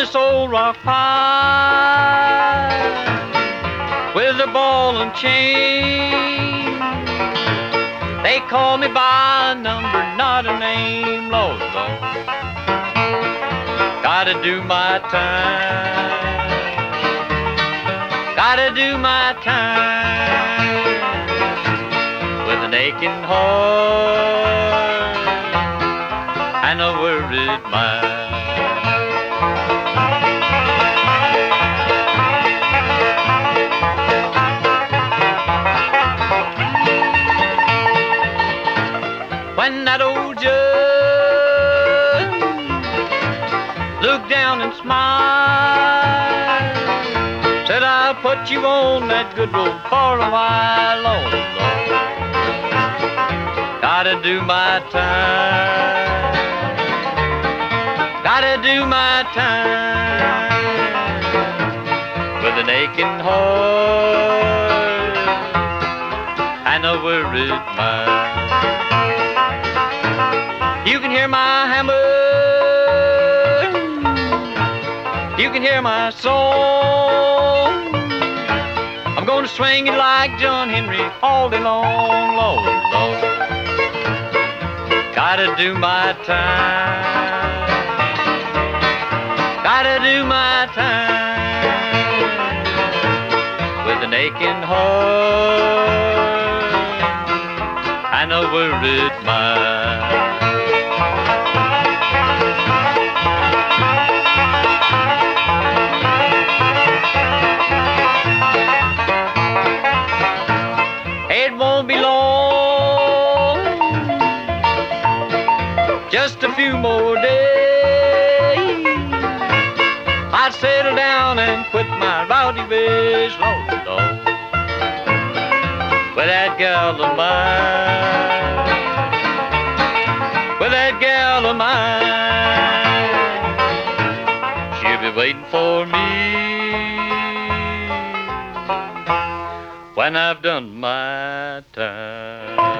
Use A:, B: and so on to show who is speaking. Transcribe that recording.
A: this old rock pile with a ball and chain. They call me by a number, not a name, Lord, Lord. Gotta do my time. Gotta do my time with an aching heart and a worried mind. When that old judge looked down and smiled, said, I'll put you on that good road for a while, Lord, Lord. Gotta do my time. Gotta do my time with an aching heart and a worried mind. You can hear my hammer, you can hear my song. I'm gonna swing it like John Henry all day long, Lord, Lord. Gotta do my time. Gotta do my time with an aching heart and a worried mind. It won't be long, just a few more days. I'd settle down and quit my rowdy ways, Lord, Lord, with that gal of mine, with that gal of mine. She'll be waiting for me when I've done my time.